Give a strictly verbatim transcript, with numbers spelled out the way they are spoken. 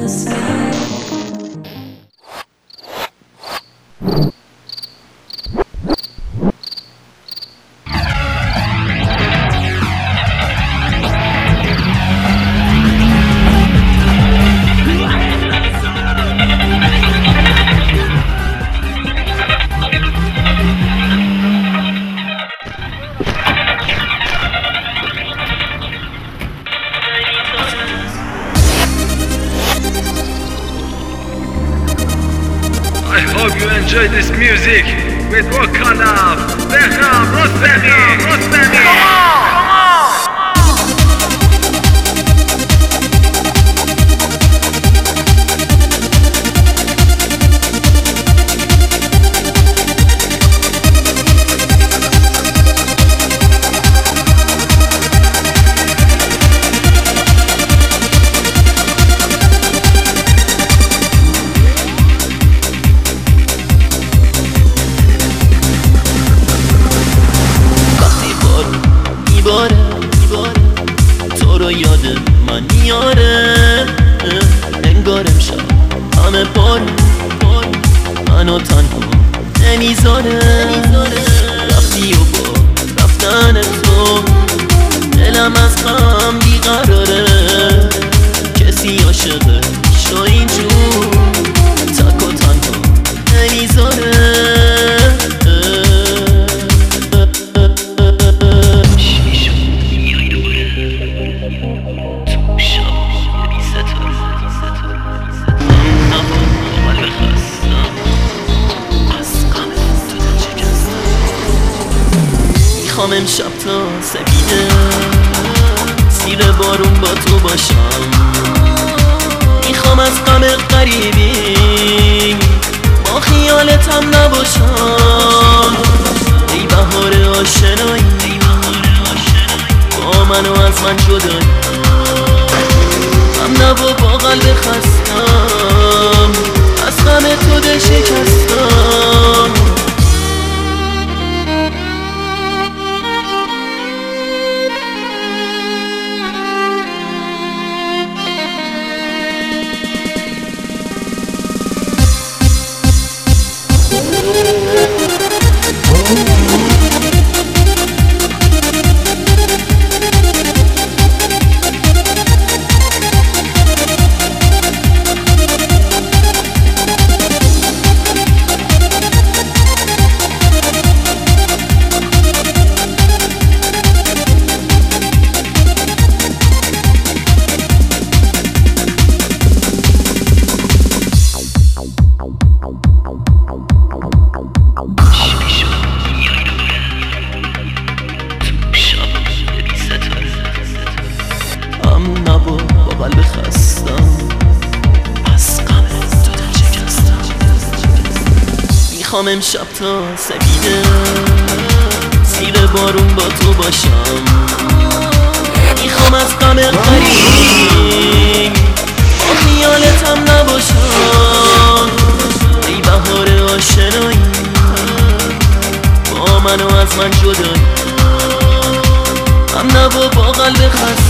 I hope you enjoy this music with Wakanda, Behram, Rostemi, Rostemi. Come on, come on. تو رو یاد من میاره، انگار امشب همه پر منو تنها نمیذاره. رفتی و با رفتن تو دلم از غم بیقراره. کسی عاشقه شو اینجور تک و تنها نمیذاره. میخوام امشب تا سپیده زیر بارون با تو باشم. میخوام از غم غریبی با خیالتم نباشم. ای بهار آشنایی با من و از من جدایی. هم نوا با قلب خستم از غم تو دل شکستم. با قلب خستم از غم تو دل شکستم. میخوام امشب تا سپیده زیر بارون با تو باشم. میخوام از غم غریبی با خیالتم نباشم. ای بهار آشنایی با من و از من جدایی. هم نوا با قلب خستم